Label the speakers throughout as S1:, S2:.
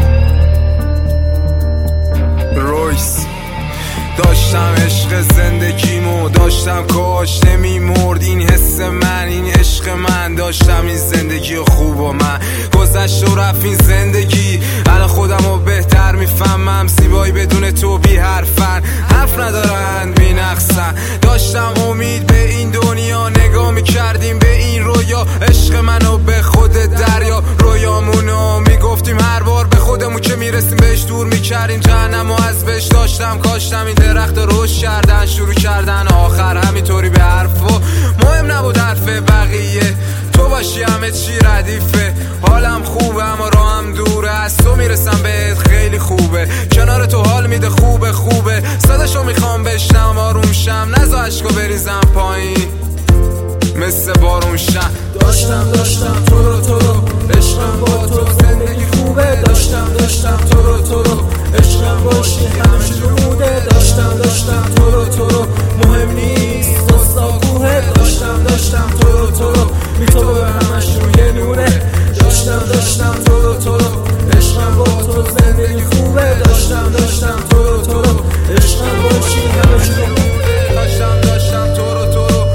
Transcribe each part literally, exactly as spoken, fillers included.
S1: رویس داشتم عشق زندگیمو، داشتم کاش نمیمرد این حس من، این عشق من. داشتم این زندگی خوب و من گذشت و رفت این زندگی. الان خودمو بهتر میفهمم، زیبایی بدون تو بی حرفن، حرف ندارن بی نقصن. داشتم امید به این دنیا، نگاه میکردیم به این رویا، عشق منو به خود دریا. رویامونو میگفتیم هر بار به خودمون که میرسیم بهش دور میکردیم جهنمو از بهش. داشتم کاشتم این درخت رشد کردن، شروع کردن آخر همینطوری به حرفا. مهم نبود حرف بقیه، تو باشی همه چی ردیفه. حالم خوبه اما راهم دوره، از تو میرسم بهت خیلی خوبه. کنار تو حال میده خوبه خوبه، صداشو میخوام بشنم آروم شم، نزا عشقو بریزم پایین مثل بارون شم.
S2: داشتم داشتم تو رو تو رو عشقم با تو زندگی خوبه. داشتم داشتم تو رو تو رو عشقم باشی همش جموده. داشتم داشتم تو رو تو رو مهم نیست دستاگوه. داشتم داشتم تو رو تو رو بی تو به همش روی نوره. داشتم داشتم تو رو تو رو عشقم با تو زندگی خوبه. داشتم داشتم تو رو تو رو عشقم باشی همش جموده.
S1: داشتم داشتم تو رو تو رو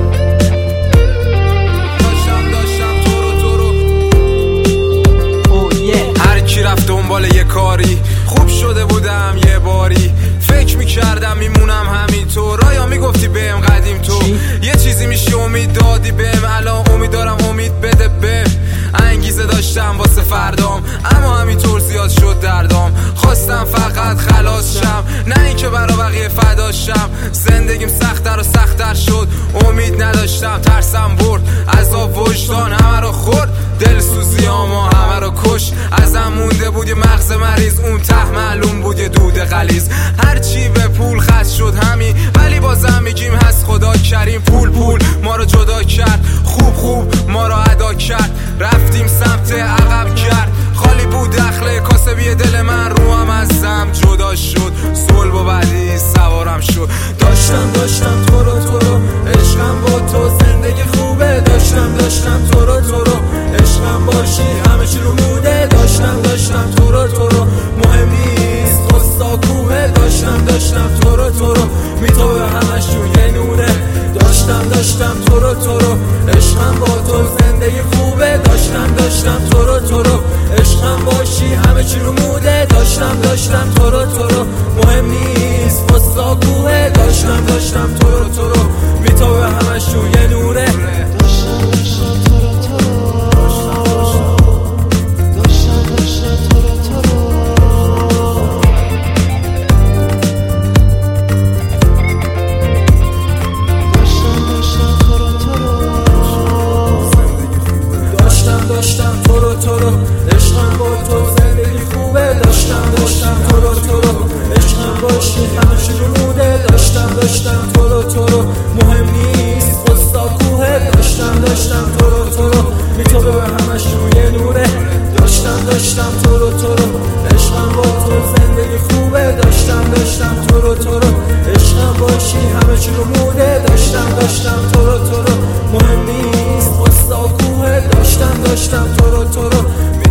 S1: رفت دنبال یه کاری، خوب شده بودم یه باری، فکر میکردم میمونم همینطور. رایا میگفتی بهم قدیم تو یه چیزی میشی امید دادی بهم، الان امید دارم امید بده بهم. انگیزه داشتم واسه فردام اما همینطور زیاد شد دردام. خواستم فقط خلاص شم، نه اینکه برا بقیه فداشم. زندگیم سخت‌تر و سخت‌تر شد، امید نداشتم ترسم برد. عذاب وجدان همه رو خورد، دلسوزیامو همه رو کش. ازم مونده بود یه مغز مریض، اون ته معلوم بود یه دود غلیظ. هرچی به پول خرج شد همین، ولی بازم میگیم هست خدا کریم. پول پول ما رو جدا کرد، خوب خوب ما رو ادا کرد. رفتیم سمت عقب کرد، خالی بود دخل کاسبی دل من. روحم ازم جدا شد، صلب و بعدی سوارم شد.
S2: داشتم داشتم تو رو تو رو عشقم با تو زندگی خوبه. داشتم داشتم تو رو تو رو عشقم باشی همه چی رو موده. داشتم داشتم تو رو تو رو مهم نیست قصا کوه. داشتم داشتم تو رو تو رو میتوه همش روی نوره. داشتم داشتم تو رو تو رو عشقم با تو زندگی خوبه. داشتم داشتم تو رو تو رو عشقم باشی همه چی رو موده. داشتم داشتم تو رو تو رو مهم نیست قصا کوه. داشتم داشتم تو رو تو رو میتوه همش روی نوره. داشتم تو رو تو رو عشقم با تو زندگی خوبه. داشتم داشتم تو رو تو رو عشقم باشی همه چی رو موده. داشتم داشتم تو رو تو رو مهم نیست قصا کوه. داشتم داشتم تو رو تو رو میتوه به همش روی نوره. داشتم داشتم تو رو تو رو عشقم با تو زندگی خوبه. داشتم داشتم تو رو تو رو عشقم باشی همه چی رو موده. داشتم داشتم تو رو تو رو مهم نیست قصا کوه. داشتم داشتم تو رو تو رو